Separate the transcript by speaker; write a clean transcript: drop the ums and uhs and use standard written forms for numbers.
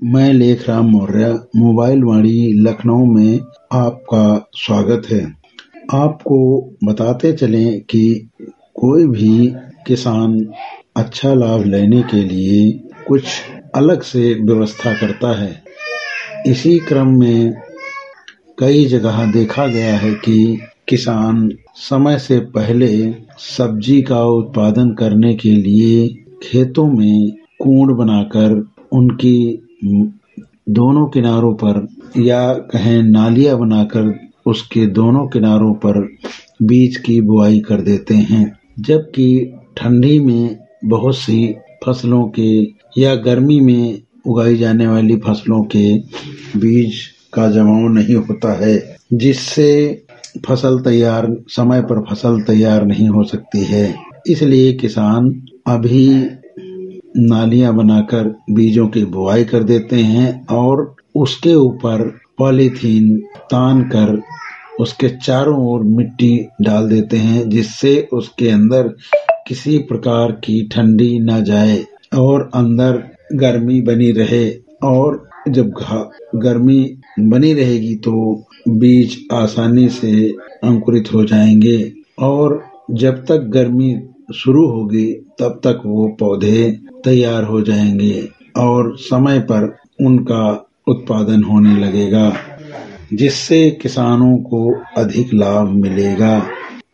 Speaker 1: मैं लेखराम मौर्य मोबाइल वाणी लखनऊ में आपका स्वागत है। आपको बताते चलें कि कोई भी किसान अच्छा लाभ लेने के लिए कुछ अलग से व्यवस्था करता है। इसी क्रम में कई जगह देखा गया है कि किसान समय से पहले सब्जी का उत्पादन करने के लिए खेतों में कूंड बनाकर उनकी दोनों किनारों पर या कहें नालियां बनाकर उसके दोनों किनारों पर बीज की बुआई कर देते हैं। जबकि ठंडी में बहुत सी फसलों के या गर्मी में उगाई जाने वाली फसलों के बीज का जमाव नहीं होता है, जिससे समय पर फसल तैयार नहीं हो सकती है। इसलिए किसान अभी नालियां बनाकर बीजों की बुआई कर देते हैं और उसके ऊपर पॉलीथीन तान कर उसके चारों ओर मिट्टी डाल देते हैं, जिससे उसके अंदर किसी प्रकार की ठंडी न जाए और अंदर गर्मी बनी रहे। और जब गर्मी बनी रहेगी तो बीज आसानी से अंकुरित हो जाएंगे और जब तक गर्मी शुरू होगी तब तक वो पौधे तैयार हो जाएंगे और समय पर उनका उत्पादन होने लगेगा, जिससे किसानों को अधिक लाभ मिलेगा।